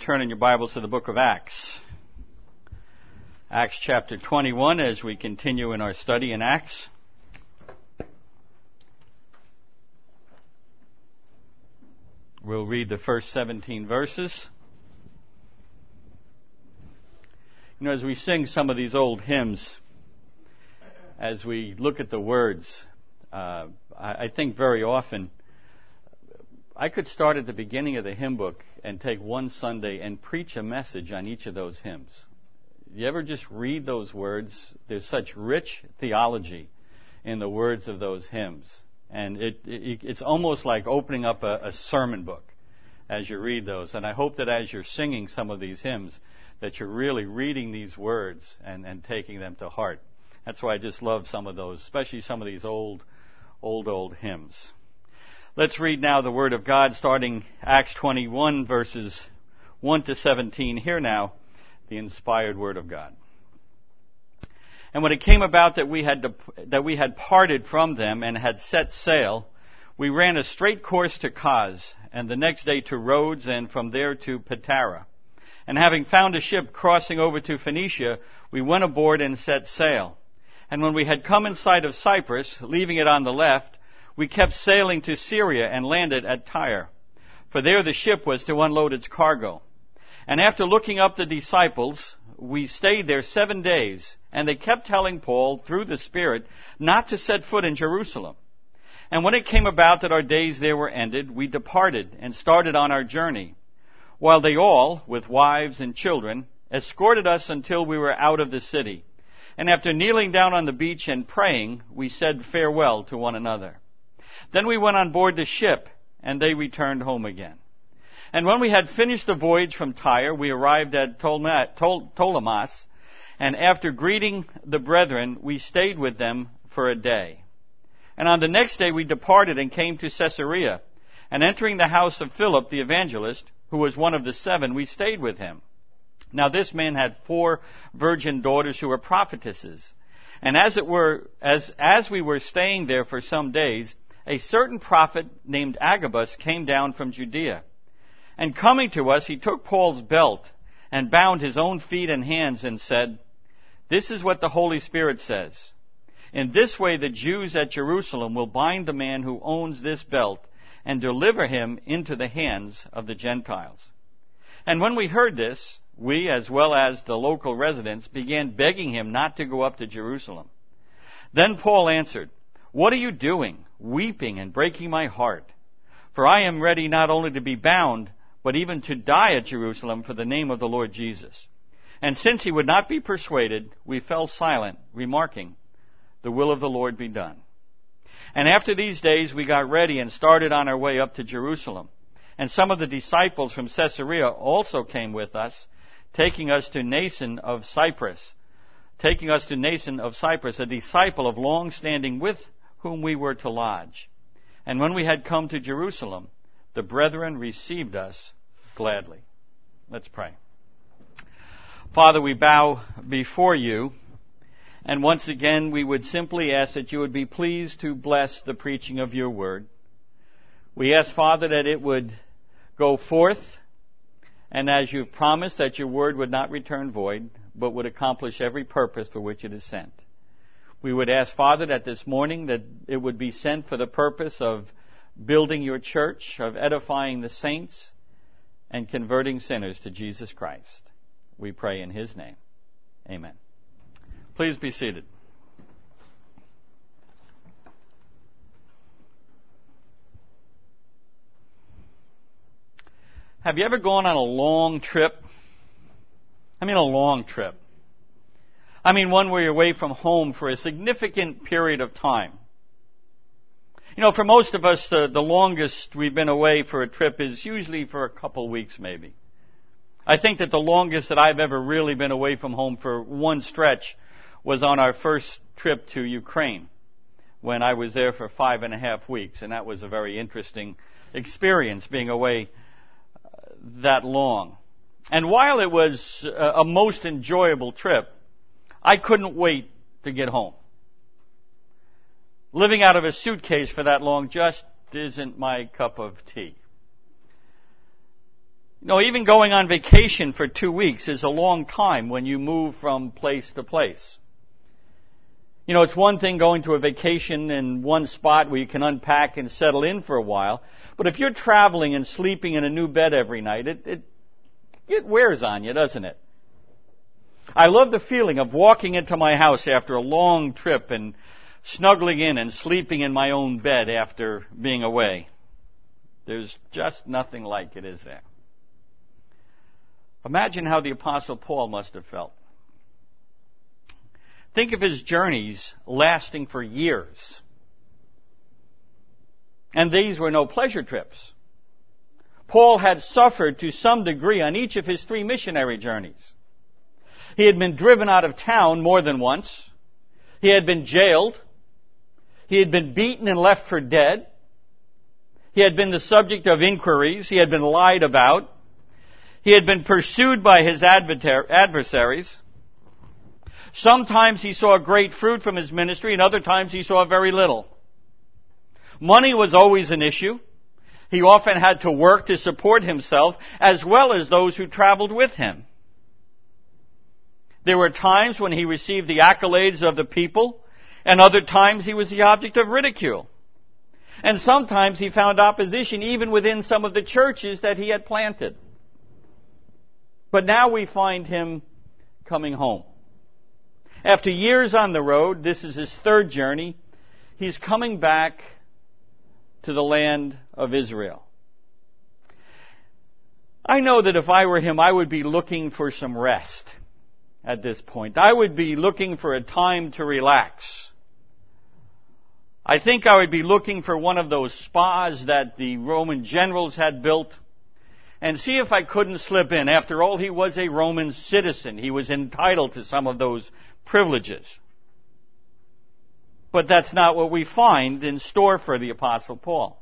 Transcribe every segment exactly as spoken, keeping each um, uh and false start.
turn in your Bibles to the book of Acts. Acts chapter twenty-one as we continue in our study in Acts. We'll read the first seventeen verses. You know, as we sing some of these old hymns, as we look at the words, uh, I, I think very often I could start at the beginning of the hymn book and take one Sunday and preach a message on each of those hymns. You ever just read those words? There's such rich theology in the words of those hymns. And it, it it's almost like opening up a, a sermon book as you read those. And I hope that as you're singing some of these hymns, that you're really reading these words and, and taking them to heart. That's why I just love some of those, especially some of these old, old, old hymns. Let's read now the Word of God, starting Acts twenty-one, verses one to seventeen. Hear now the inspired Word of God. And when it came about that we had dep- that we had parted from them and had set sail, we ran a straight course to Cos, and the next day to Rhodes, and from there to Patara. And having found a ship crossing over to Phoenicia, we went aboard and set sail. And when we had come in sight of Cyprus, leaving it on the left, we kept sailing to Syria and landed at Tyre. For there the ship was to unload its cargo. And after looking up the disciples, we stayed there seven days, and they kept telling Paul, through the Spirit, not to set foot in Jerusalem. And when it came about that our days there were ended, we departed and started on our journey, while they all, with wives and children, escorted us until we were out of the city. And after kneeling down on the beach and praying, we said farewell to one another. Then we went on board the ship, and they returned home again. And when we had finished the voyage from Tyre, we arrived at Ptolemais, and after greeting the brethren, we stayed with them for a day. And on the next day we departed and came to Caesarea, and entering the house of Philip the evangelist, who was one of the seven, we stayed with him. Now this man had four virgin daughters who were prophetesses. And as it were, as, as we were staying there for some days, a certain prophet named Agabus came down from Judea. And coming to us, he took Paul's belt and bound his own feet and hands and said, "This is what the Holy Spirit says. In this way the Jews at Jerusalem will bind the man who owns this belt and deliver him into the hands of the Gentiles." And when we heard this, we, as well as the local residents, began begging him not to go up to Jerusalem. Then Paul answered, "What are you doing, weeping and breaking my heart? For I am ready not only to be bound, but even to die at Jerusalem for the name of the Lord Jesus." And since he would not be persuaded, we fell silent, remarking, "The will of the Lord be done." And after these days we got ready and started on our way up to Jerusalem. And some of the disciples from Caesarea also came with us, taking us to Mnason of Cyprus, taking us to Mnason of Cyprus, a disciple of long standing with whom we were to lodge. And when we had come to Jerusalem, the brethren received us gladly. Let's pray. Father, we bow before you, and once again we would simply ask that you would be pleased to bless the preaching of your word. We ask, Father, that it would go forth, and as you've promised, that your word would not return void, but would accomplish every purpose for which it is sent. We would ask, Father, that this morning that it would be sent for the purpose of building your church, of edifying the saints, and converting sinners to Jesus Christ. We pray in his name. Amen. Please be seated. Have you ever gone on a long trip? I mean a long trip. I mean one where you're away from home for a significant period of time. You know, for most of us, the, the longest we've been away for a trip is usually for a couple weeks maybe. I think that the longest that I've ever really been away from home for one stretch was on our first trip to Ukraine, when I was there for five and a half weeks. And that was a very interesting experience, being away that long. And while it was a most enjoyable trip, I couldn't wait to get home. Living out of a suitcase for that long just isn't my cup of tea. You know, even going on vacation for two weeks is a long time when you move from place to place. You know, it's one thing going to a vacation in one spot where you can unpack and settle in for a while. But if you're traveling and sleeping in a new bed every night, it, it, it wears on you, doesn't it? I love the feeling of walking into my house after a long trip and snuggling in and sleeping in my own bed after being away. There's just nothing like it, is there? Imagine how the Apostle Paul must have felt. Think of his journeys lasting for years. And these were no pleasure trips. Paul had suffered to some degree on each of his three missionary journeys. He had been driven out of town more than once. He had been jailed. He had been beaten and left for dead. He had been the subject of inquiries. He had been lied about. He had been pursued by his adversaries. Sometimes he saw great fruit from his ministry, and other times he saw very little. Money was always an issue. He often had to work to support himself, as well as those who traveled with him. There were times when he received the accolades of the people, and other times he was the object of ridicule. And sometimes he found opposition even within some of the churches that he had planted. But now we find him coming home. After years on the road, this is his third journey, he's coming back to the land of Israel. I know that if I were him, I would be looking for some rest at this point. I would be looking for a time to relax. I think I would be looking for one of those spas that the Roman generals had built, and see if I couldn't slip in. After all, he was a Roman citizen. He was entitled to some of those privileges. But that's not what we find in store for the Apostle Paul.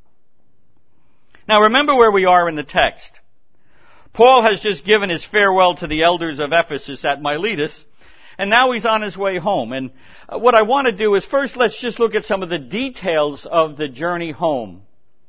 Now remember where we are in the text. Paul has just given his farewell to the elders of Ephesus at Miletus, and now he's on his way home. And what I want to do is first let's just look at some of the details of the journey home.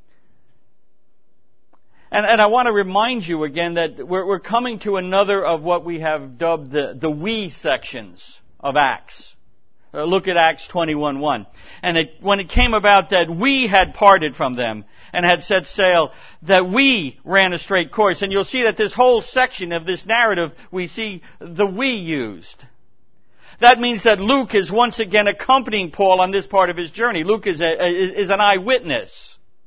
And, and I want to remind you again that we're, we're coming to another of what we have dubbed the, the we sections of Acts. Uh, look at Acts twenty-one one. And it, when it came about that we had parted from them and had set sail, that we ran a straight course. And you'll see that this whole section of this narrative, we see the we used. That means that Luke is once again accompanying Paul on this part of his journey. Luke is, a, is, is an eyewitness.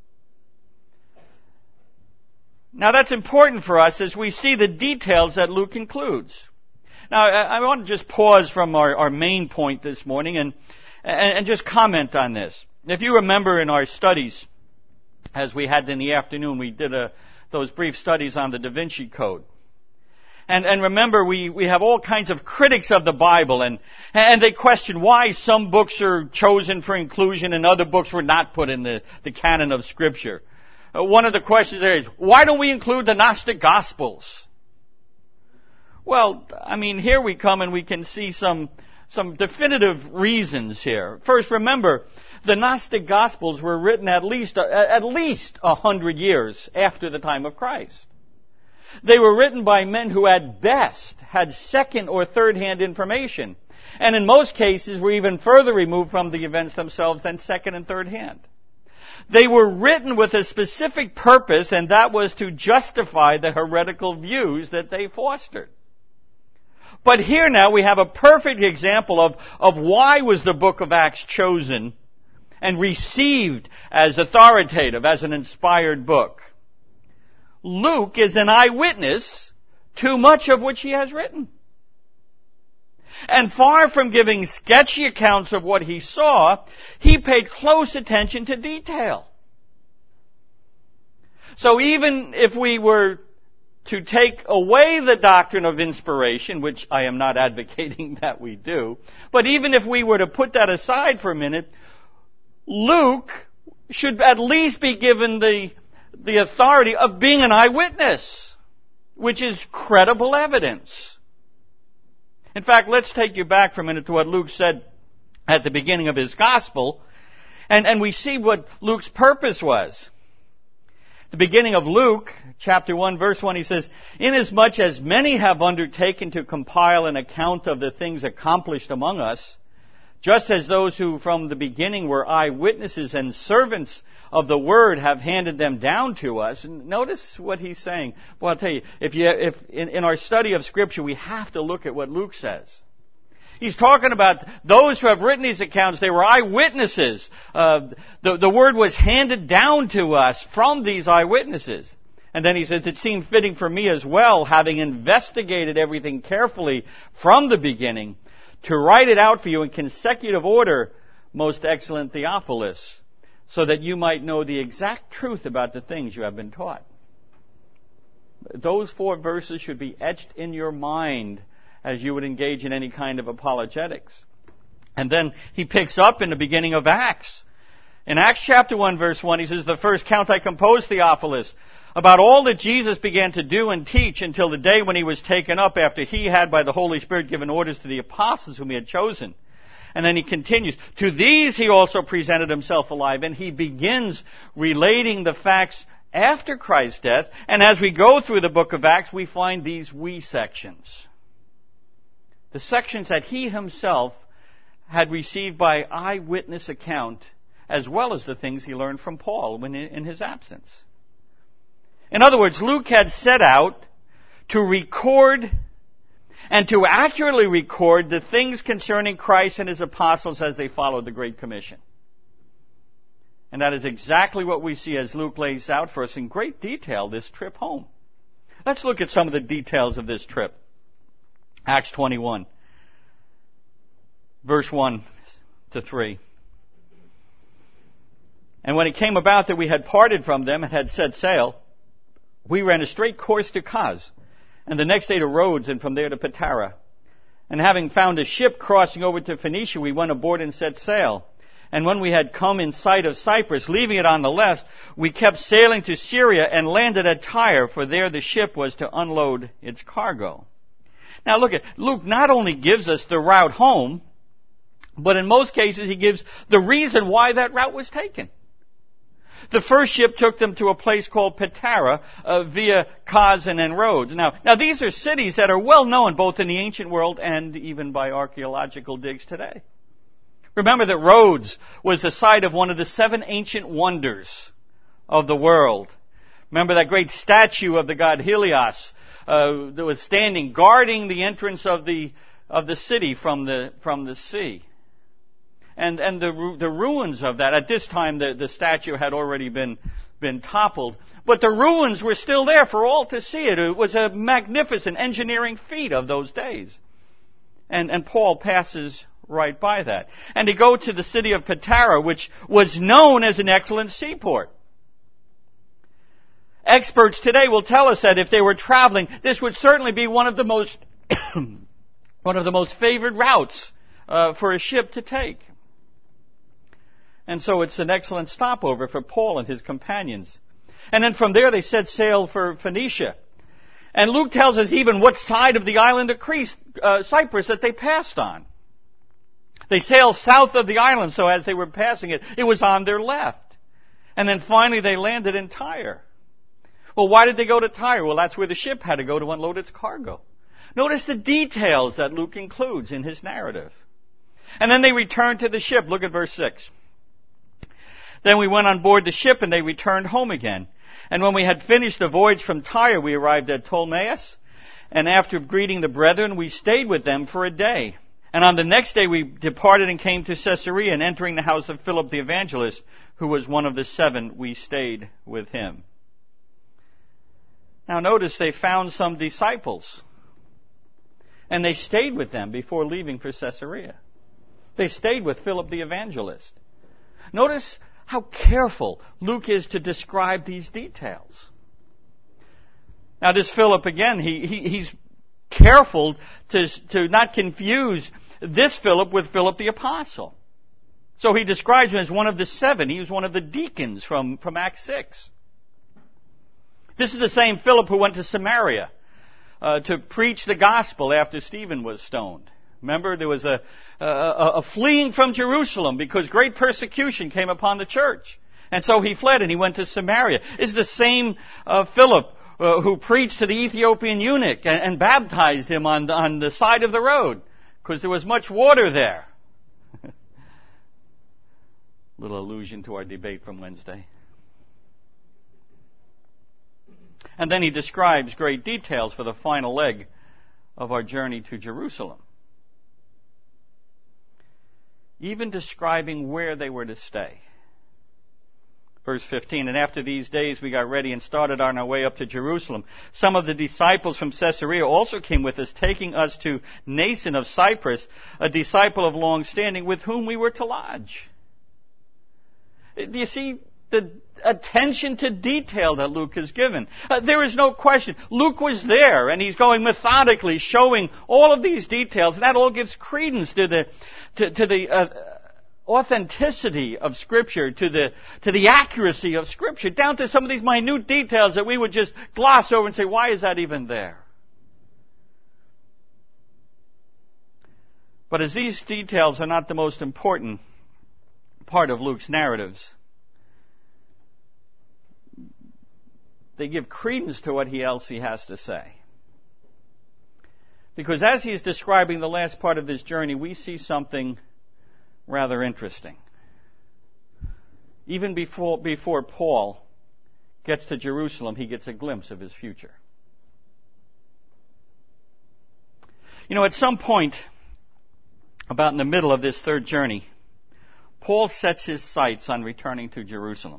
Now that's important for us as we see the details that Luke includes. Now I, I want to just pause from our, our main point this morning and, and, and just comment on this. If you remember in our studies, as we had in the afternoon, we did a, those brief studies on the Da Vinci Code. And, and remember, we, we have all kinds of critics of the Bible, and, and they question why some books are chosen for inclusion and other books were not put in the, the canon of Scripture. One of the questions there is, why don't we include the Gnostic Gospels? Well, I mean, here we come and we can see some, some definitive reasons here. First, remember, the Gnostic Gospels were written at least, at least a hundred years after the time of Christ. They were written by men who at best had second or third hand information. And in most cases were even further removed from the events themselves than second and third hand. They were written with a specific purpose, and that was to justify the heretical views that they fostered. But here now we have a perfect example of, of why was the book of Acts chosen and received as authoritative, as an inspired book. Luke is an eyewitness to much of which he has written. And far from giving sketchy accounts of what he saw, he paid close attention to detail. So even if we were to take away the doctrine of inspiration, which I am not advocating that we do, but even if we were to put that aside for a minute, Luke should at least be given the, the authority of being an eyewitness, which is credible evidence. In fact, let's take you back for a minute to what Luke said at the beginning of his gospel, and, and we see what Luke's purpose was. The beginning of Luke, chapter one, verse one, he says, "Inasmuch as many have undertaken to compile an account of the things accomplished among us, just as those who from the beginning were eyewitnesses and servants of the word have handed them down to us." And notice what he's saying. Well, I'll tell you, if you, if in, in our study of Scripture, we have to look at what Luke says. He's talking about those who have written these accounts. They were eyewitnesses. Uh, the, the word was handed down to us from these eyewitnesses. And then he says, "It seemed fitting for me as well, having investigated everything carefully from the beginning, to write it out for you in consecutive order, most excellent Theophilus, so that you might know the exact truth about the things you have been taught." Those four verses should be etched in your mind as you would engage in any kind of apologetics. And then he picks up in the beginning of Acts. In Acts chapter one, verse one, he says, "The first count I composed, Theophilus, about all that Jesus began to do and teach until the day when he was taken up, after he had by the Holy Spirit given orders to the apostles whom he had chosen." And then he continues, "To these he also presented himself alive." And he begins relating the facts after Christ's death. And as we go through the book of Acts, we find these we sections. The sections that he himself had received by eyewitness account, as well as the things he learned from Paul when in his absence. In other words, Luke had set out to record and to accurately record the things concerning Christ and his apostles as they followed the Great Commission. And that is exactly what we see as Luke lays out for us in great detail this trip home. Let's look at some of the details of this trip. Acts twenty-one, verse one to three. "And when it came about that we had parted from them and had set sail, we ran a straight course to Cos, and the next day to Rhodes, and from there to Patara. And having found a ship crossing over to Phoenicia, we went aboard and set sail. And when we had come in sight of Cyprus, leaving it on the left, we kept sailing to Syria and landed at Tyre, for there the ship was to unload its cargo." Now look at, Luke not only gives us the route home, but in most cases he gives the reason why that route was taken. The first ship took them to a place called Patara uh, via Cos and then Rhodes. Now, now these are cities that are well known both in the ancient world and even by archaeological digs today. Remember that Rhodes was the site of one of the seven ancient wonders of the world. Remember that great statue of the god Helios uh, that was standing guarding the entrance of the of the city from the from the sea. And and the the ruins of that, at this time the, the statue had already been been toppled, but the ruins were still there for all to see it. It was a magnificent engineering feat of those days. And and Paul passes right by that. And they go to the city of Patara, which was known as an excellent seaport. Experts today will tell us that if they were traveling, this would certainly be one of the most one of the most favored routes uh, for a ship to take. And so it's an excellent stopover for Paul and his companions. And then from there they set sail for Phoenicia. And Luke tells us even what side of the island of Crete, uh, Cyprus that they passed on. They sailed south of the island, so as they were passing it, it was on their left. And then finally they landed in Tyre. Well, why did they go to Tyre? Well, that's where the ship had to go to unload its cargo. Notice the details that Luke includes in his narrative. And then they returned to the ship. Look at verse six. "Then we went on board the ship and they returned home again. And when we had finished the voyage from Tyre, we arrived at Ptolemais. And after greeting the brethren, we stayed with them for a day. And on the next day we departed and came to Caesarea, and entering the house of Philip the evangelist, who was one of the seven, we stayed with him." Now notice they found some disciples. And they stayed with them before leaving for Caesarea. They stayed with Philip the evangelist. Notice how careful Luke is to describe these details. Now this Philip, again, he, he he's careful to, to not confuse this Philip with Philip the apostle. So he describes him as one of the seven. He was one of the deacons from, from Acts six. This is the same Philip who went to Samaria uh, to preach the gospel after Stephen was stoned. Remember, there was a, a, a fleeing from Jerusalem because great persecution came upon the church. And so he fled and he went to Samaria. It's the same uh, Philip uh, who preached to the Ethiopian eunuch and, and baptized him on, on the side of the road because there was much water there. Little allusion to our debate from Wednesday. And then he describes great details for the final leg of our journey to Jerusalem, even describing where they were to stay. Verse fifteen, and after these days we got ready and started on our way up to Jerusalem. Some of the disciples from Caesarea also came with us, taking us to Nason of Cyprus, a disciple of long standing, with whom we were to lodge. Do you see the attention to detail that Luke has given? Uh, there is no question. Luke was there, and he's going methodically, showing all of these details. And that all gives credence to the to, to the uh, authenticity of Scripture, to the to the accuracy of Scripture, down to some of these minute details that we would just gloss over and say, "Why is that even there?" But as these details are not the most important part of Luke's narratives, they give credence to what he else he has to say. Because as he's describing the last part of this journey, we see something rather interesting. Even before, before Paul gets to Jerusalem, he gets a glimpse of his future. You know, at some point, about in the middle of this third journey, Paul sets his sights on returning to Jerusalem.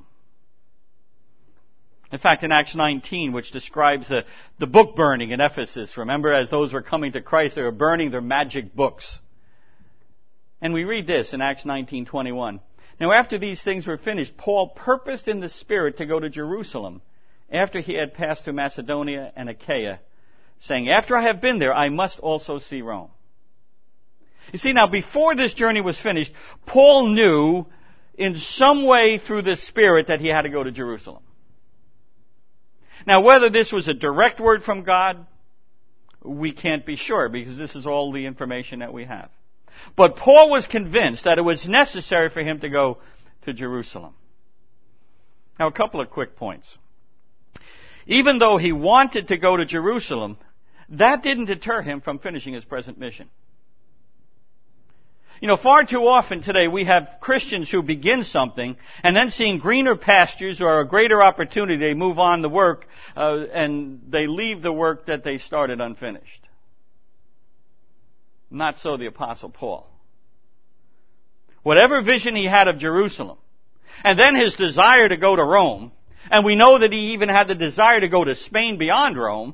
In fact, in Acts nineteen, which describes the, the book burning in Ephesus, remember, as those were coming to Christ, they were burning their magic books. And we read this in Acts nineteen twenty-one. Now, after these things were finished, Paul purposed in the Spirit to go to Jerusalem after he had passed through Macedonia and Achaia, saying, after I have been there, I must also see Rome. You see, now, before this journey was finished, Paul knew in some way through the Spirit that he had to go to Jerusalem. Now, whether this was a direct word from God, we can't be sure, because this is all the information that we have. But Paul was convinced that it was necessary for him to go to Jerusalem. Now, a couple of quick points. Even though he wanted to go to Jerusalem, that didn't deter him from finishing his present mission. You know, far too often today we have Christians who begin something and then seeing greener pastures or a greater opportunity, they move on the work uh, and they leave the work that they started unfinished. Not so the Apostle Paul. Whatever vision he had of Jerusalem, and then his desire to go to Rome, and we know that he even had the desire to go to Spain beyond Rome,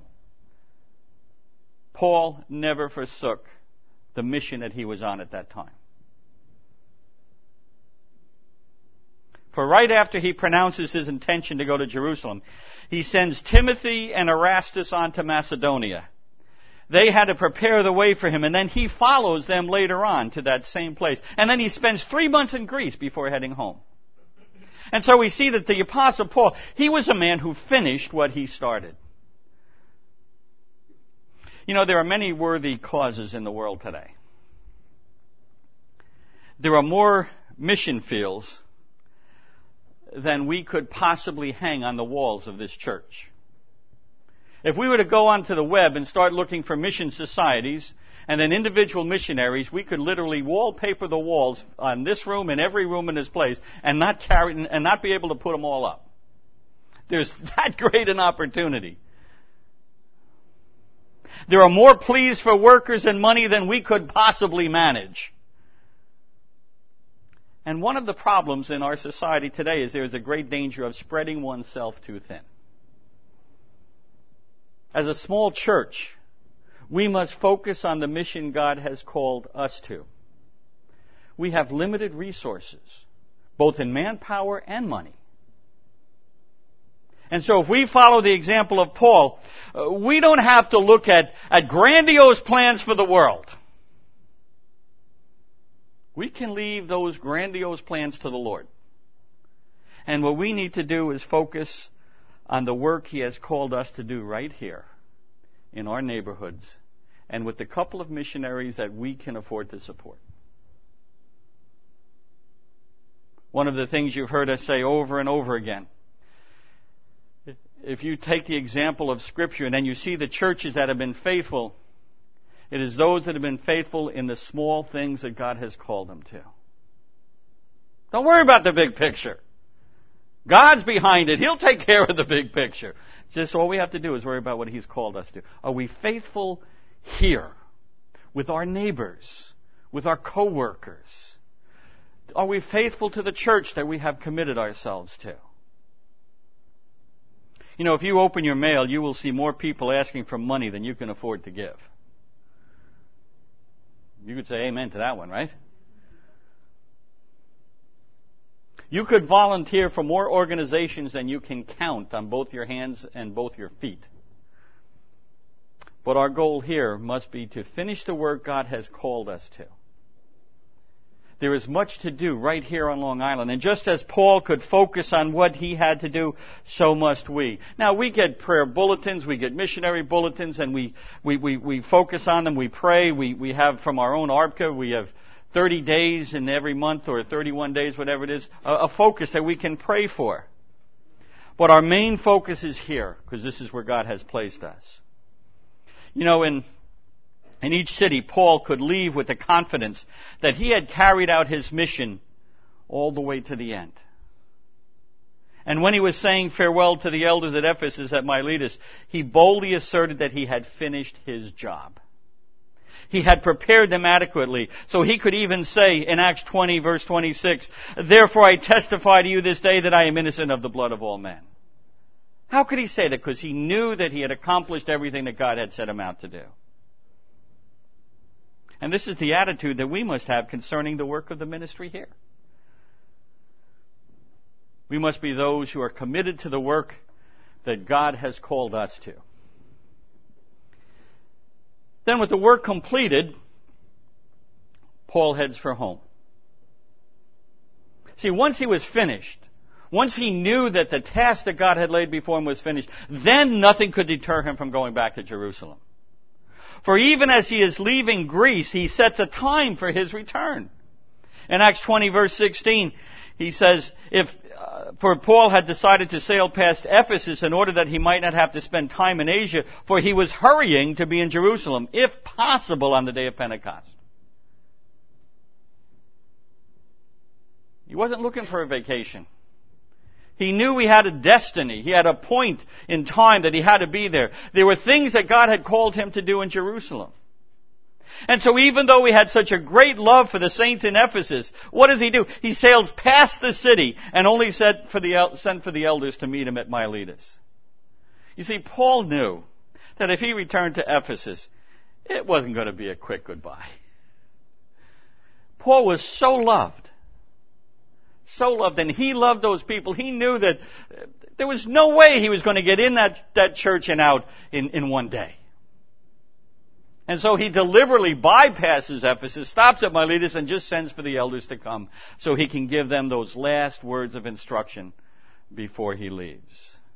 Paul never forsook the mission that he was on at that time. For right after he pronounces his intention to go to Jerusalem, he sends Timothy and Erastus on to Macedonia. They had to prepare the way for him, and then he follows them later on to that same place. And then he spends three months in Greece before heading home. And so we see that the Apostle Paul, he was a man who finished what he started. You know, there are many worthy causes in the world today. There are more mission fields than we could possibly hang on the walls of this church. If we were to go onto the web and start looking for mission societies and then individual missionaries, we could literally wallpaper the walls on this room and every room in this place and not carry and not be able to put them all up. There's that great an opportunity. There are more pleas for workers and money than we could possibly manage. And one of the problems in our society today is there is a great danger of spreading oneself too thin. As a small church, we must focus on the mission God has called us to. We have limited resources, both in manpower and money. And so if we follow the example of Paul, uh, we don't have to look at, at grandiose plans for the world. We can leave those grandiose plans to the Lord. And what we need to do is focus on the work He has called us to do right here in our neighborhoods and with the couple of missionaries that we can afford to support. One of the things you've heard us say over and over again. If you take the example of Scripture and then you see the churches that have been faithful, it is those that have been faithful in the small things that God has called them to. Don't worry about the big picture. God's behind it. He'll take care of the big picture. Just all we have to do is worry about what He's called us to. Are we faithful here with our neighbors, with our co-workers? Are we faithful to the church that we have committed ourselves to? You know, if you open your mail, you will see more people asking for money than you can afford to give. You could say amen to that one, right? You could volunteer for more organizations than you can count on both your hands and both your feet. But our goal here must be to finish the work God has called us to. There is much to do right here on Long Island. And just as Paul could focus on what he had to do, so must we. Now, we get prayer bulletins, we get missionary bulletins, and we, we, we, we focus on them, we pray. We, we have from our own A R B C A, we have thirty days in every month, or thirty-one days, whatever it is, a, a focus that we can pray for. But our main focus is here, because this is where God has placed us. You know, in In each city, Paul could leave with the confidence that he had carried out his mission all the way to the end. And when he was saying farewell to the elders at Ephesus at Miletus, he boldly asserted that he had finished his job. He had prepared them adequately, so he could even say in Acts twenty, verse twenty-six, "Therefore I testify to you this day that I am innocent of the blood of all men." How could he say that? Because he knew that he had accomplished everything that God had set him out to do. And this is the attitude that we must have concerning the work of the ministry here. We must be those who are committed to the work that God has called us to. Then with the work completed, Paul heads for home. See, once he was finished, once he knew that the task that God had laid before him was finished, then nothing could deter him from going back to Jerusalem. For even as he is leaving Greece, he sets a time for his return. In Acts twenty, verse sixteen, he says, if uh, for Paul had decided to sail past Ephesus in order that he might not have to spend time in Asia, for he was hurrying to be in Jerusalem, if possible, on the day of Pentecost. He wasn't looking for a vacation. He knew he had a destiny. He had a point in time that he had to be there. There were things that God had called him to do in Jerusalem. And so even though he had such a great love for the saints in Ephesus, what does he do? He sails past the city and only sent for the, sent for the elders to meet him at Miletus. You see, Paul knew that if he returned to Ephesus, it wasn't going to be a quick goodbye. Paul was so loved. So loved, and he loved those people. He knew that there was no way he was going to get in that, that church and out in, in one day. And so he deliberately bypasses Ephesus, stops at Miletus, and just sends for the elders to come so he can give them those last words of instruction before he leaves.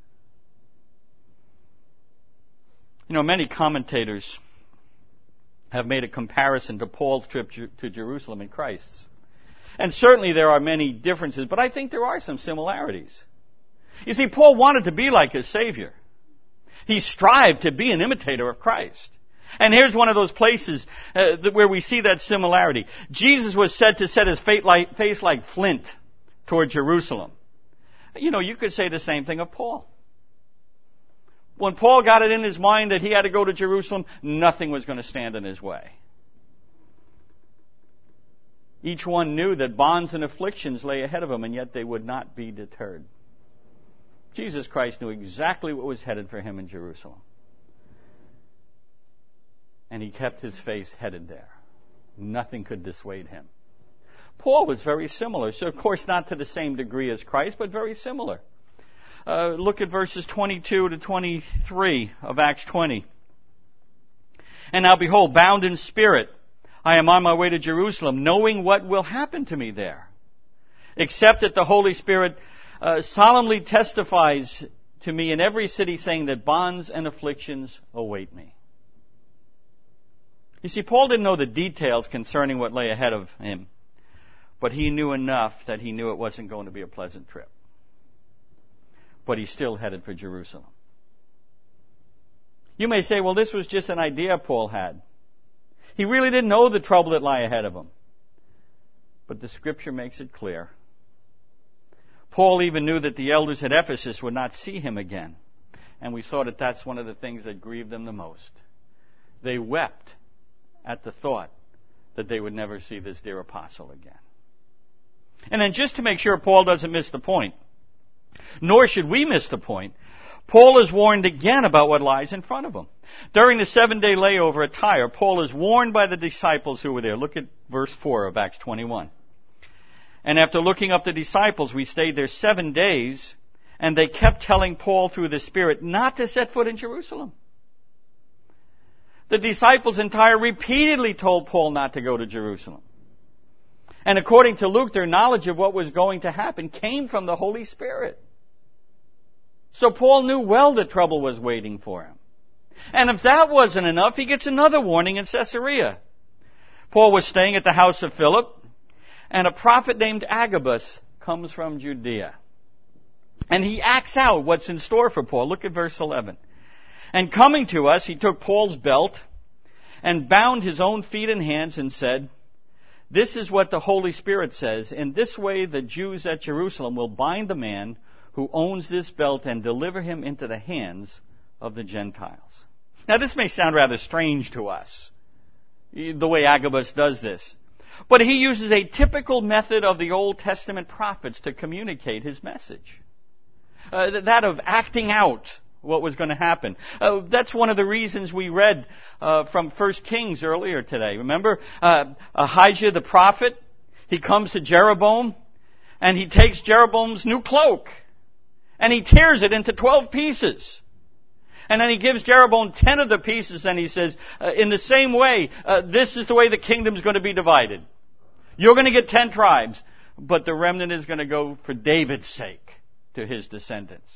You know, many commentators have made a comparison to Paul's trip to Jerusalem and Christ's. And certainly there are many differences, but I think there are some similarities. You see, Paul wanted to be like his Savior. He strived to be an imitator of Christ. And here's one of those places uh, where we see that similarity. Jesus was said to set his face like flint toward Jerusalem. You know, you could say the same thing of Paul. When Paul got it in his mind that he had to go to Jerusalem, nothing was going to stand in his way. Each one knew that bonds and afflictions lay ahead of him, and yet they would not be deterred. Jesus Christ knew exactly what was headed for him in Jerusalem. And he kept his face headed there. Nothing could dissuade him. Paul was very similar. So, of course, not to the same degree as Christ, but very similar. Uh, look at verses twenty-two to twenty-three of Acts twenty. And now, behold, bound in spirit, I am on my way to Jerusalem, knowing what will happen to me there. Except that the Holy Spirit uh, solemnly testifies to me in every city, saying that bonds and afflictions await me. You see, Paul didn't know the details concerning what lay ahead of him. But he knew enough that he knew it wasn't going to be a pleasant trip. But he still headed for Jerusalem. You may say, well, this was just an idea Paul had. He really didn't know the trouble that lay ahead of him. But the Scripture makes it clear. Paul even knew that the elders at Ephesus would not see him again. And we saw that that's one of the things that grieved them the most. They wept at the thought that they would never see this dear apostle again. And then just to make sure Paul doesn't miss the point, nor should we miss the point, Paul is warned again about what lies in front of him. During the seven-day layover at Tyre, Paul is warned by the disciples who were there. Look at verse four of Acts twenty-one. And after looking up the disciples, we stayed there seven days, and they kept telling Paul through the Spirit not to set foot in Jerusalem. The disciples in Tyre repeatedly told Paul not to go to Jerusalem. And according to Luke, their knowledge of what was going to happen came from the Holy Spirit. So Paul knew well that trouble was waiting for him. And if that wasn't enough, he gets another warning in Caesarea. Paul was staying at the house of Philip, and a prophet named Agabus comes from Judea. And he acts out what's in store for Paul. Look at verse eleven. And coming to us, he took Paul's belt and bound his own feet and hands and said, "This is what the Holy Spirit says. In this way the Jews at Jerusalem will bind the man who owns this belt and deliver him into the hands of the Gentiles." Now this may sound rather strange to us, the way Agabus does this. But he uses a typical method of the Old Testament prophets to communicate his message. Uh, that of acting out what was going to happen. Uh, that's one of the reasons we read uh, from First Kings earlier today. Remember uh, Ahijah the prophet? He comes to Jeroboam and he takes Jeroboam's new cloak and he tears it into twelve pieces. And then he gives Jeroboam ten of the pieces and he says, uh, in the same way, uh, this is the way the kingdom's going to be divided. You're going to get ten tribes, but the remnant is going to go for David's sake to his descendants.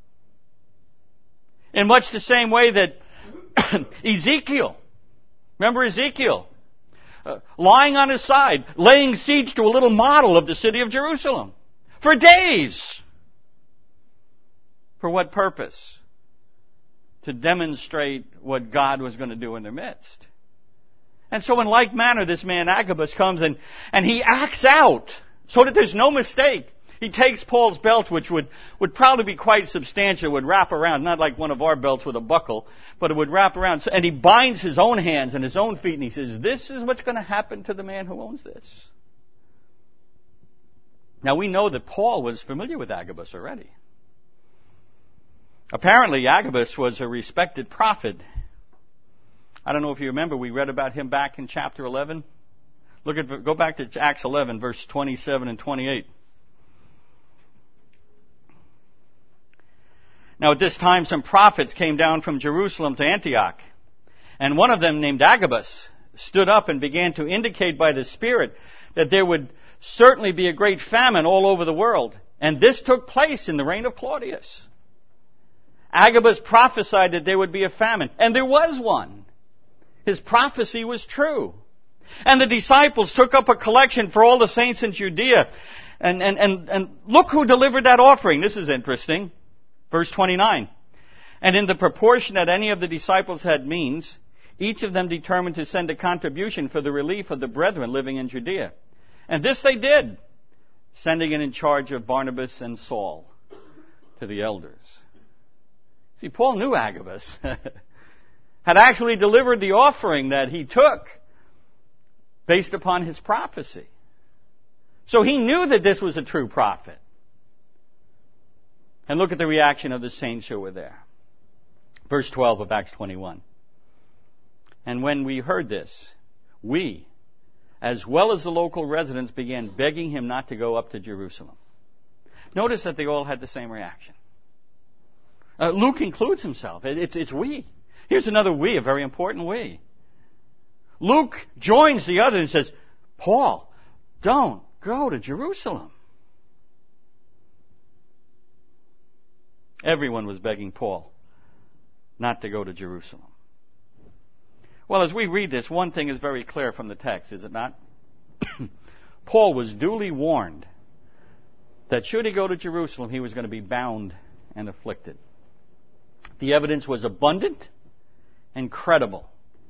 In much the same way that Ezekiel, remember Ezekiel, uh, lying on his side, laying siege to a little model of the city of Jerusalem for days. For what purpose? To demonstrate what God was going to do in their midst. And so in like manner, this man Agabus comes and, and he acts out so that there's no mistake. He takes Paul's belt, which would, would probably be quite substantial, would wrap around, not like one of our belts with a buckle, but it would wrap around. And he binds his own hands and his own feet and he says, "This is what's going to happen to the man who owns this." Now we know that Paul was familiar with Agabus already. Apparently, Agabus was a respected prophet. I don't know if you remember, we read about him back in chapter eleven. Look at, go back to Acts eleven, verse twenty-seven and twenty-eight. Now at this time some prophets came down from Jerusalem to Antioch, and one of them, named Agabus, stood up and began to indicate by the Spirit that there would certainly be a great famine all over the world. And this took place in the reign of Claudius. Agabus prophesied that there would be a famine, and there was one. His prophecy was true. And the disciples took up a collection for all the saints in Judea. And, and, and, and look who delivered that offering. This is interesting. Verse twenty-nine. And in the proportion that any of the disciples had means, each of them determined to send a contribution for the relief of the brethren living in Judea. And this they did, sending it in charge of Barnabas and Saul to the elders. See, Paul knew Agabus had actually delivered the offering that he took based upon his prophecy. So he knew that this was a true prophet. And look at the reaction of the saints who were there. Verse twelve of Acts twenty-one. And when we heard this, we, as well as the local residents, began begging him not to go up to Jerusalem. Notice that they all had the same reaction. Uh, Luke includes himself. It, it's, it's we. Here's another we, a very important we. Luke joins the other and says, "Paul, don't go to Jerusalem." Everyone was begging Paul not to go to Jerusalem. Well, as we read this, one thing is very clear from the text, is it not? Paul was duly warned that should he go to Jerusalem, he was going to be bound and afflicted. The evidence was abundant and credible.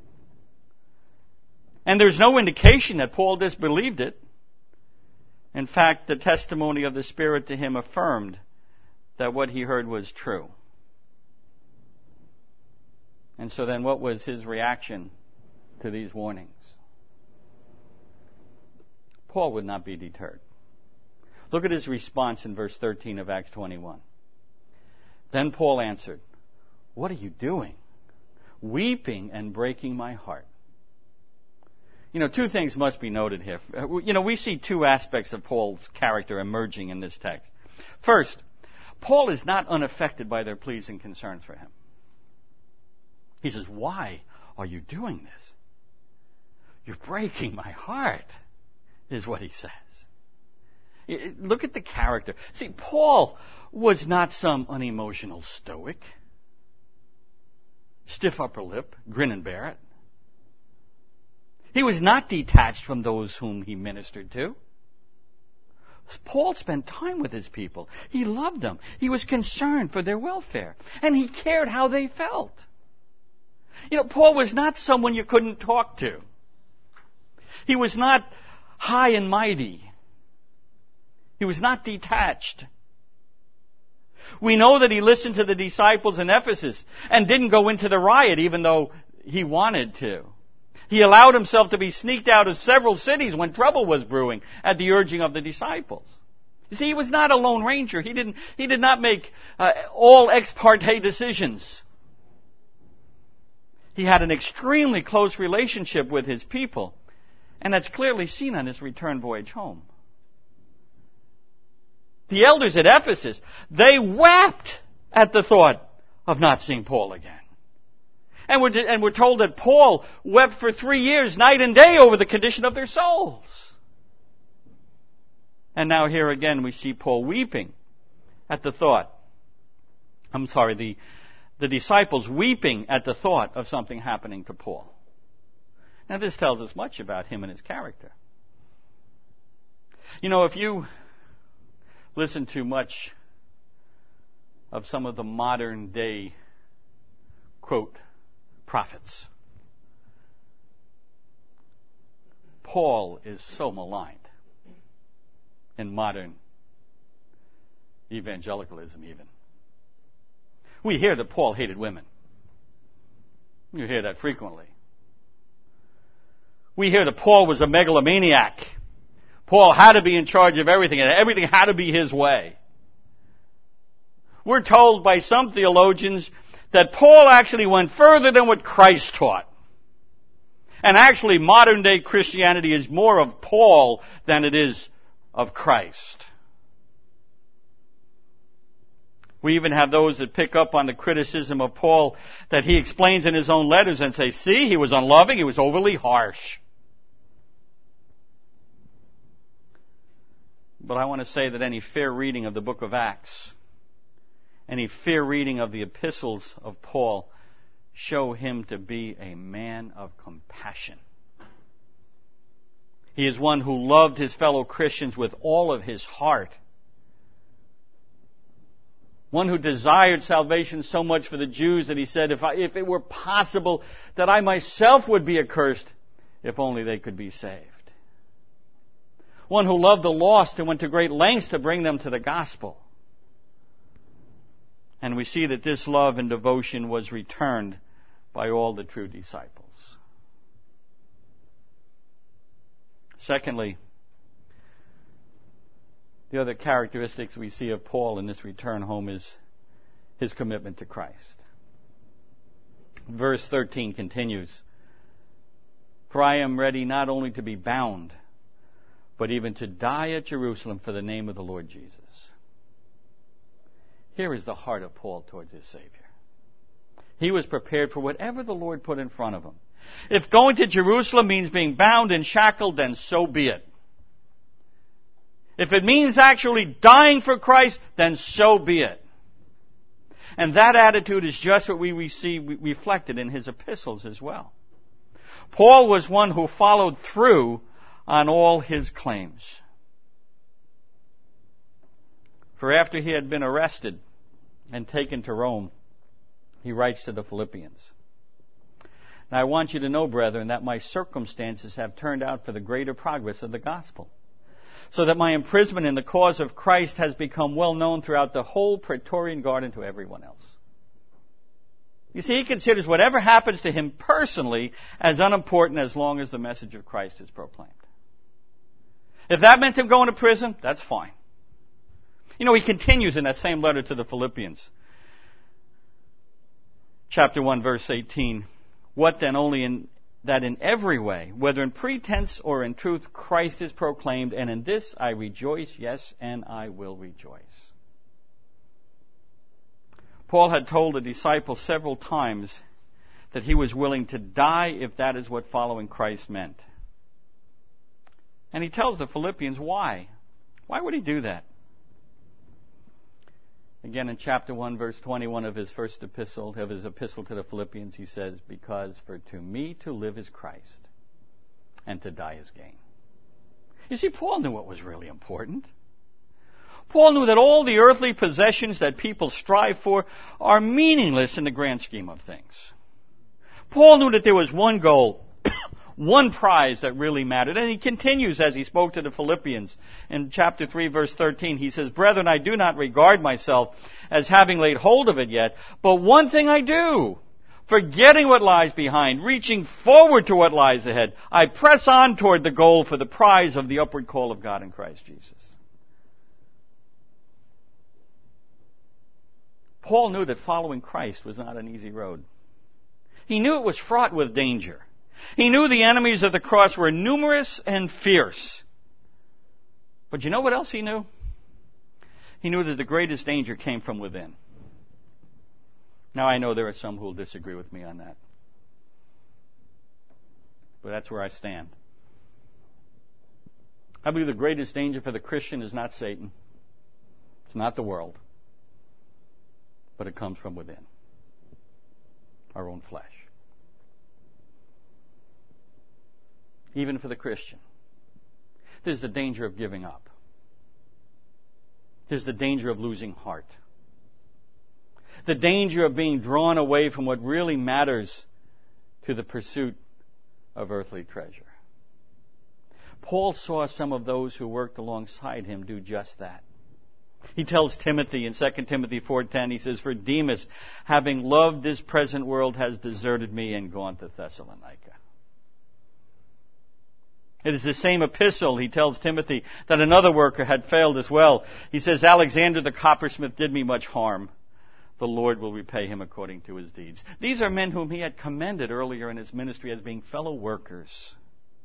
And there's no indication that Paul disbelieved it. In fact, the testimony of the Spirit to him affirmed that what he heard was true. And so then what was his reaction to these warnings? Paul would not be deterred. Look at his response in verse thirteen of Acts twenty-one. Then Paul answered, "What are you doing? Weeping and breaking my heart." You know, two things must be noted here. You know, we see two aspects of Paul's character emerging in this text. First, Paul is not unaffected by their pleas and concerns for him. He says, "Why are you doing this? You're breaking my heart," is what he says. Look at the character. See, Paul was not some unemotional stoic, stiff upper lip, grin and bear it. He was not detached from those whom he ministered to. Paul spent time with his people. He loved them. He was concerned for their welfare. And he cared how they felt. You know, Paul was not someone you couldn't talk to. He was not high and mighty. He was not detached. We know that he listened to the disciples in Ephesus and didn't go into the riot even though he wanted to. He allowed himself to be sneaked out of several cities when trouble was brewing at the urging of the disciples. You see, he was not a lone ranger. He didn't, he did not make uh, all ex parte decisions. He had an extremely close relationship with his people, and that's clearly seen on his return voyage home. The elders at Ephesus, they wept at the thought of not seeing Paul again. And we're, and we're told that Paul wept for three years, night and day, over the condition of their souls. And now here again we see Paul weeping at the thought. I'm sorry, the, the disciples weeping at the thought of something happening to Paul. Now this tells us much about him and his character. You know, if you listen to much of some of the modern day, quote, prophets, Paul is so maligned in modern evangelicalism even. We hear that Paul hated women. You hear that frequently. We hear that Paul was a megalomaniac. Paul had to be in charge of everything, and everything had to be his way. We're told by some theologians that Paul actually went further than what Christ taught. And actually, modern day Christianity is more of Paul than it is of Christ. We even have those that pick up on the criticism of Paul that he explains in his own letters and say, see, he was unloving, he was overly harsh. But I want to say that any fair reading of the book of Acts, any fair reading of the epistles of Paul, show him to be a man of compassion. He is one who loved his fellow Christians with all of his heart. One who desired salvation so much for the Jews that he said, if, I, if it were possible that I myself would be accursed, if only they could be saved. One who loved the lost and went to great lengths to bring them to the gospel. And we see that this love and devotion was returned by all the true disciples. Secondly, the other characteristics we see of Paul in this return home is his commitment to Christ. Verse thirteen continues, "For I am ready not only to be bound, but even to die at Jerusalem for the name of the Lord Jesus." Here is the heart of Paul towards his Savior. He was prepared for whatever the Lord put in front of him. If going to Jerusalem means being bound and shackled, then so be it. If it means actually dying for Christ, then so be it. And that attitude is just what we see reflected in his epistles as well. Paul was one who followed through on all his claims. For after he had been arrested and taken to Rome, he writes to the Philippians, "Now I want you to know, brethren, that my circumstances have turned out for the greater progress of the gospel, so that my imprisonment in the cause of Christ has become well known throughout the whole Praetorian Guard and to everyone else." You see, he considers whatever happens to him personally as unimportant as long as the message of Christ is proclaimed. If that meant him going to prison, that's fine. You know, he continues in that same letter to the Philippians. Chapter one, verse eighteen. "What then? Only in that in every way, whether in pretense or in truth, Christ is proclaimed, and in this I rejoice, yes, and I will rejoice." Paul had told the disciples several times that he was willing to die if that is what following Christ meant. And he tells the Philippians why. Why would he do that? Again, in chapter one, verse twenty-one of his first epistle, of his epistle to the Philippians, he says, "Because for to me to live is Christ, and to die is gain." You see, Paul knew what was really important. Paul knew that all the earthly possessions that people strive for are meaningless in the grand scheme of things. Paul knew that there was one goal, one prize that really mattered. And he continues as he spoke to the Philippians in chapter three, verse thirteen. He says, "Brethren, I do not regard myself as having laid hold of it yet, but one thing I do, forgetting what lies behind, reaching forward to what lies ahead, I press on toward the goal for the prize of the upward call of God in Christ Jesus." Paul knew that following Christ was not an easy road. He knew it was fraught with danger. He knew the enemies of the cross were numerous and fierce. But you know what else he knew? He knew that the greatest danger came from within. Now I know there are some who will disagree with me on that. But that's where I stand. I believe the greatest danger for the Christian is not Satan. It's not the world. But it comes from within. Our own flesh. Even for the Christian, there's the danger of giving up. There's the danger of losing heart. The danger of being drawn away from what really matters to the pursuit of earthly treasure. Paul saw some of those who worked alongside him do just that. He tells Timothy in Second Timothy four ten, he says, "For Demas, having loved this present world, has deserted me and gone to Thessalonica." It is the same epistle he tells Timothy that another worker had failed as well. He says, "Alexander the coppersmith did me much harm. The Lord will repay him according to his deeds." These are men whom he had commended earlier in his ministry as being fellow workers.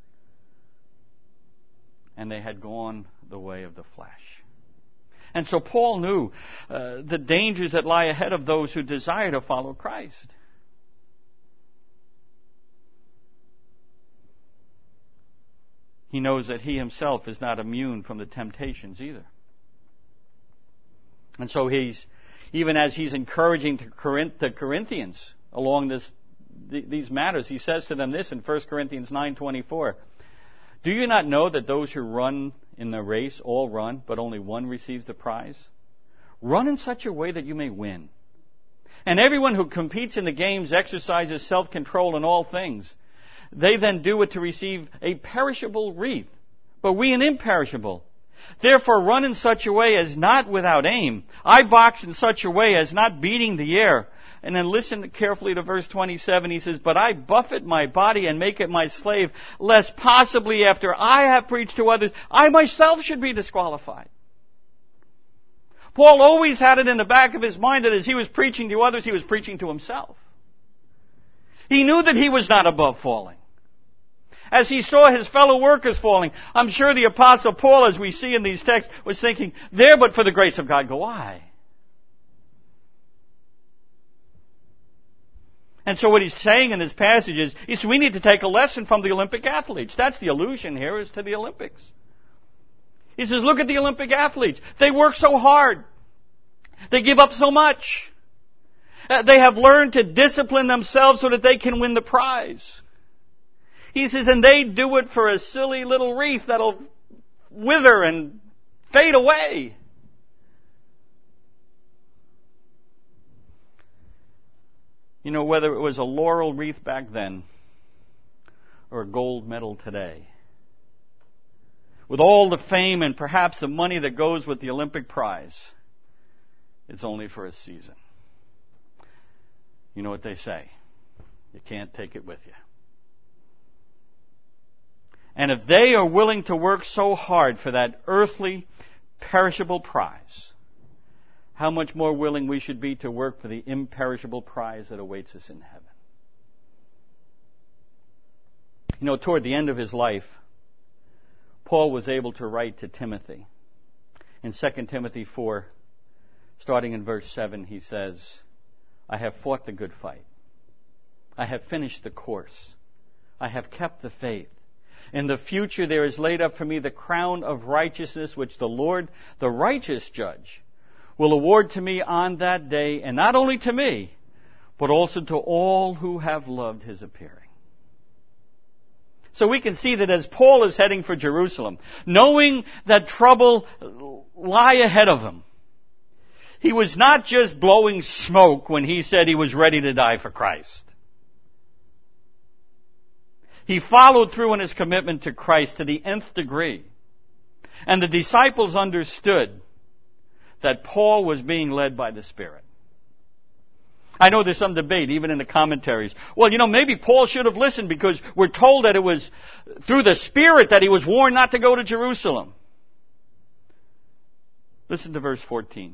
And they had gone the way of the flesh. And so Paul knew uh, the dangers that lie ahead of those who desire to follow Christ. He knows that he himself is not immune from the temptations either. And so he's, even as he's encouraging the Corinthians along this, these matters, he says to them this in First Corinthians nine twenty-four. "Do you not know that those who run in the race all run, but only one receives the prize? Run in such a way that you may win. And everyone who competes in the games exercises self-control in all things. They then do it to receive a perishable wreath, but we an imperishable. Therefore run in such a way as not without aim. I box in such a way as not beating the air." And then listen carefully to verse twenty-seven. He says, "But I buffet my body and make it my slave, lest possibly after I have preached to others, I myself should be disqualified." Paul always had it in the back of his mind that as he was preaching to others, he was preaching to himself. He knew that he was not above falling. As he saw his fellow workers falling, I'm sure the Apostle Paul, as we see in these texts, was thinking, "There, but for the grace of God go I." And so what he's saying in this passage is, is we need to take a lesson from the Olympic athletes. That's the allusion here, is to the Olympics. He says, look at the Olympic athletes. They work so hard. They give up so much. They have learned to discipline themselves so that they can win the prize. He says, and they do it for a silly little wreath that'll wither and fade away. You know, whether it was a laurel wreath back then or a gold medal today, with all the fame and perhaps the money that goes with the Olympic prize, it's only for a season. You know what they say? You can't take it with you. And if they are willing to work so hard for that earthly, perishable prize, how much more willing we should be to work for the imperishable prize that awaits us in heaven. You know, toward the end of his life, Paul was able to write to Timothy. In Second Timothy four, starting in verse seven, he says, I have fought the good fight. I have finished the course. I have kept the faith. In the future there is laid up for me the crown of righteousness, which the Lord, the righteous judge, will award to me on that day, and not only to me, but also to all who have loved his appearing. So we can see that as Paul is heading for Jerusalem, knowing that trouble lie ahead of him, he was not just blowing smoke when he said he was ready to die for Christ. He followed through in his commitment to Christ to the nth degree. And the disciples understood that Paul was being led by the Spirit. I know there's some debate, even in the commentaries. Well, you know, maybe Paul should have listened because we're told that it was through the Spirit that he was warned not to go to Jerusalem. Listen to verse fourteen.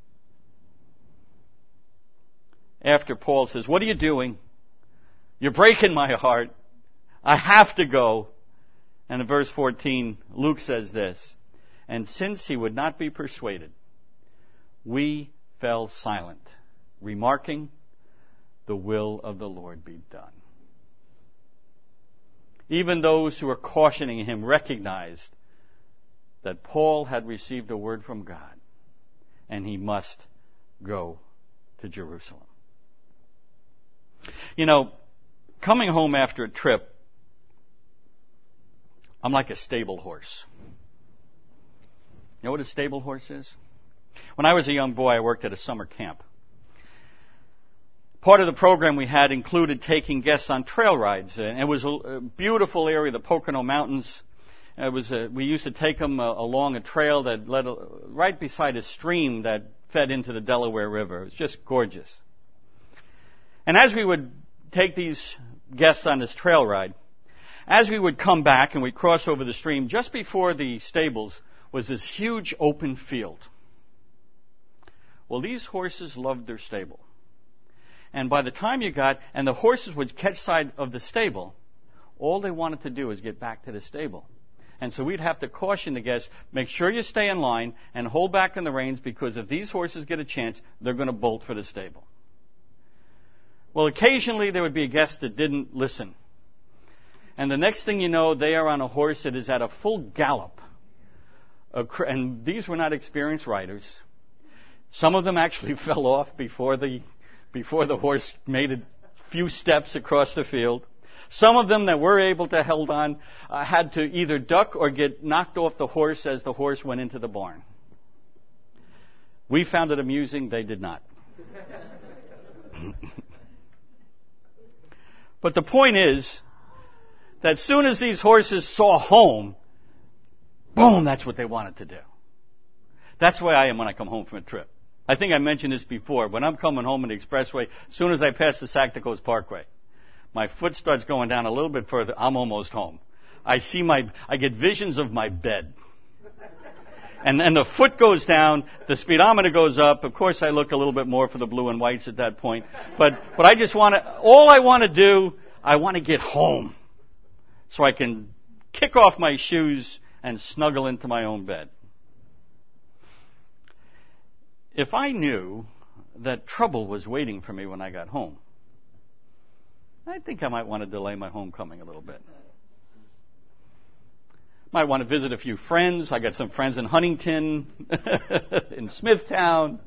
After Paul says, what are you doing? You're breaking my heart. I have to go. And in verse fourteen, Luke says this, and since he would not be persuaded, we fell silent, remarking, the will of the Lord be done. Even those who were cautioning him recognized that Paul had received a word from God, and he must go to Jerusalem. You know, coming home after a trip, I'm like a stable horse. You know what a stable horse is? When I was a young boy, I worked at a summer camp. Part of the program we had included taking guests on trail rides. And it was a beautiful area, the Pocono Mountains. It was a, we used to take them uh, along a trail that led uh, right beside a stream that fed into the Delaware River. It was just gorgeous. And as we would take these guests on this trail ride, as we would come back and we'd cross over the stream, just before the stables was this huge open field. Well, these horses loved their stable. And by the time you got, and the horses would catch sight of the stable, all they wanted to do was get back to the stable. And so we'd have to caution the guests, make sure you stay in line and hold back on the reins, because if these horses get a chance, they're going to bolt for the stable. Well, occasionally there would be a guest that didn't listen. And the next thing you know, they are on a horse that is at a full gallop. And these were not experienced riders. Some of them actually fell off before the before the horse made a few steps across the field. Some of them that were able to hold on uh, had to either duck or get knocked off the horse as the horse went into the barn. We found it amusing. They did not. But the point is that as soon as these horses saw home, boom, that's what they wanted to do. That's the way I am when I come home from a trip. I think I mentioned this before. When I'm coming home on the expressway, as soon as I pass the Sacticos Parkway, my foot starts going down a little bit further. I'm almost home. I see my, I get visions of my bed. And and the foot goes down, the speedometer goes up. Of course, I look a little bit more for the blue and whites at that point. But but I just want to, all I want to do, I want to get home so I can kick off my shoes and snuggle into my own bed. If I knew that trouble was waiting for me when I got home, I think I might want to delay my homecoming a little bit. Might want to visit a few friends. I got some friends in Huntington, in Smithtown.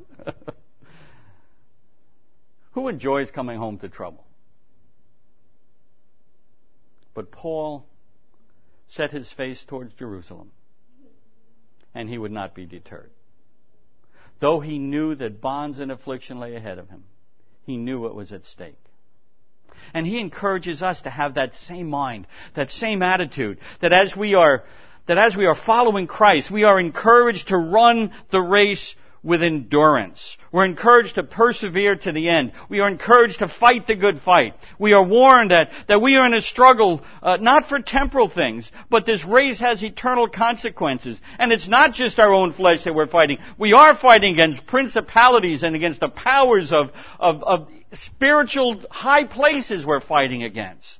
Who enjoys coming home to trouble? But Paul set his face towards Jerusalem, and he would not be deterred. Though he knew that bonds and affliction lay ahead of him, he knew what was at stake. And he encourages us to have that same mind, that same attitude, that as we are, that as we are following Christ, we are encouraged to run the race with endurance. We're encouraged to persevere to the end. We are encouraged to fight the good fight. We are warned that, that we are in a struggle, uh, not for temporal things, but this race has eternal consequences. And it's not just our own flesh that we're fighting. We are fighting against principalities and against the powers of, of, of spiritual high places we're fighting against.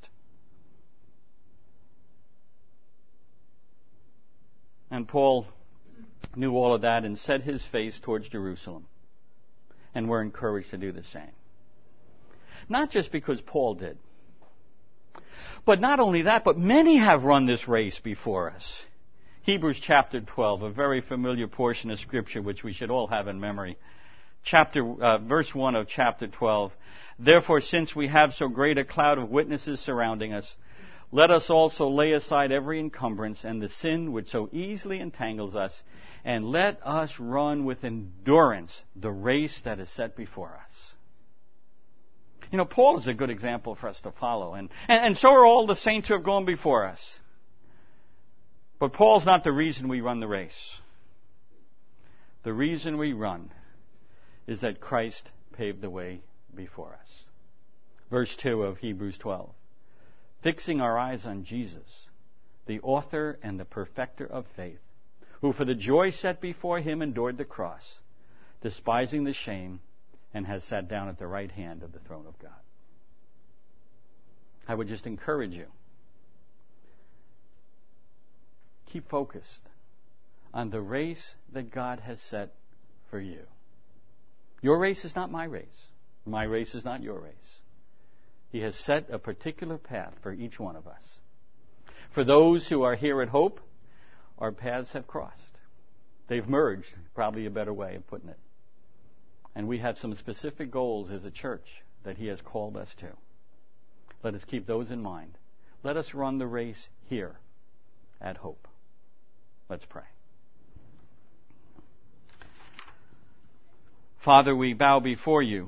And Paul knew all of that and set his face towards Jerusalem. And we're encouraged to do the same. Not just because Paul did. But not only that, but many have run this race before us. Hebrews chapter twelve, a very familiar portion of Scripture which we should all have in memory. Chapter, uh, verse one of chapter twelve. Therefore, since we have so great a cloud of witnesses surrounding us, let us also lay aside every encumbrance and the sin which so easily entangles us, and let us run with endurance the race that is set before us. You know, Paul is a good example for us to follow, and, and, and so are all the saints who have gone before us. But Paul's not the reason we run the race. The reason we run is that Christ paved the way before us. Verse two of Hebrews twelve. Fixing our eyes on Jesus, the author and the perfecter of faith, who for the joy set before him endured the cross, despising the shame, and has sat down at the right hand of the throne of God. I would just encourage you, keep focused on the race that God has set for you. Your race is not my race. My race is not your race. He has set a particular path for each one of us. For those who are here at Hope, our paths have crossed. They've merged, probably a better way of putting it. And we have some specific goals as a church that He has called us to. Let us keep those in mind. Let us run the race here at Hope. Let's pray. Father, we bow before you.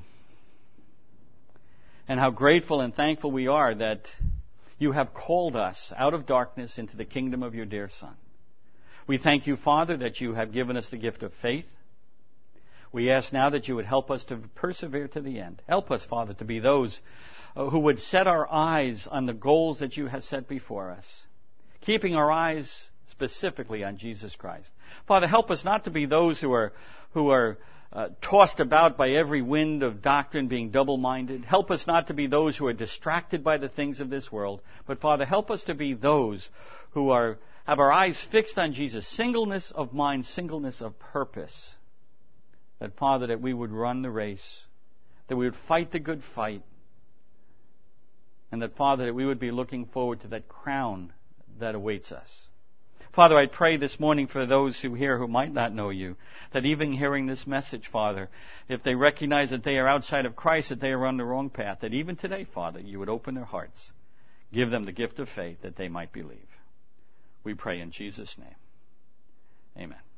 And how grateful and thankful we are that you have called us out of darkness into the kingdom of your dear Son. We thank you, Father, that you have given us the gift of faith. We ask now that you would help us to persevere to the end. Help us, Father, to be those who would set our eyes on the goals that you have set before us, keeping our eyes specifically on Jesus Christ. Father, help us not to be those who are who are Uh, tossed about by every wind of doctrine, being double-minded. Help us not to be those who are distracted by the things of this world. But, Father, help us to be those who are have our eyes fixed on Jesus. Singleness of mind, singleness of purpose. That, Father, that we would run the race, that we would fight the good fight, and that, Father, that we would be looking forward to that crown that awaits us. Father, I pray this morning for those who hear who might not know you, that even hearing this message, Father, if they recognize that they are outside of Christ, that they are on the wrong path, that even today, Father, you would open their hearts, give them the gift of faith that they might believe. We pray in Jesus' name. Amen.